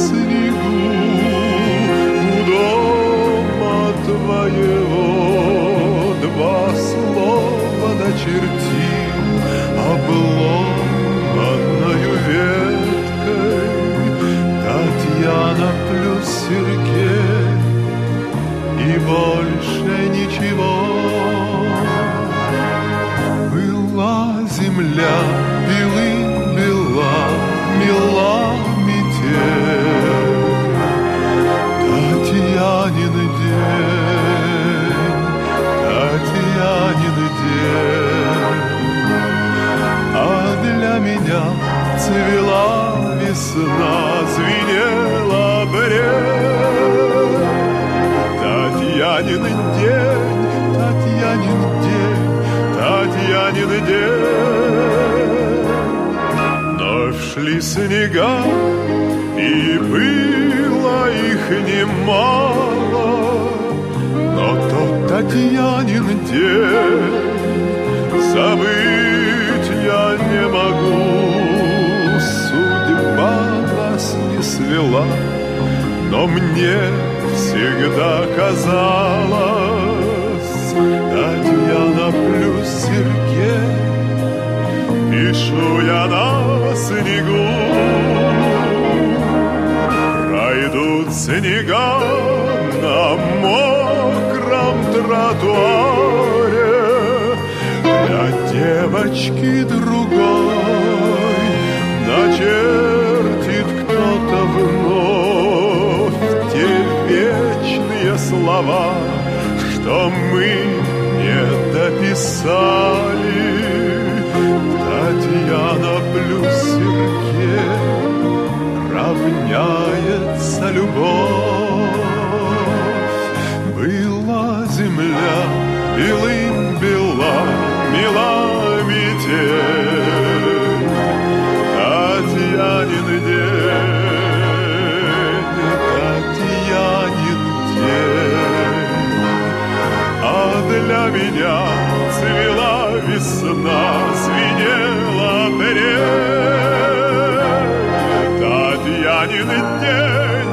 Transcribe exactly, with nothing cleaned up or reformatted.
снегу у дома твоего два слова начертил обломанною веткой. Татьяна плюс Сергей и больше ничего. Была земля белым бела, мила метель. Татьянин день, Татьянин день. А для меня цвела весна, звенела бред. Татьянин день, Татьянин день, Татьянин день. Но шли снега, и было их немало, но тот Татьянин день забыть я не могу. Судьба нас не свела, но мне всегда казалось, Татьяна плюс Сергей, пишу я на снегу. Пройдут снега на мокром тротуаре, для девочки другой начертит кто-то вновь те вечные слова, что мы не дописали. Татьяна плюс Сергей равняется любовь. Была земля белым бела, мила метель. Татьянин день, Татьянин день. А для меня цвела весна, звенела бред. Татьянин день,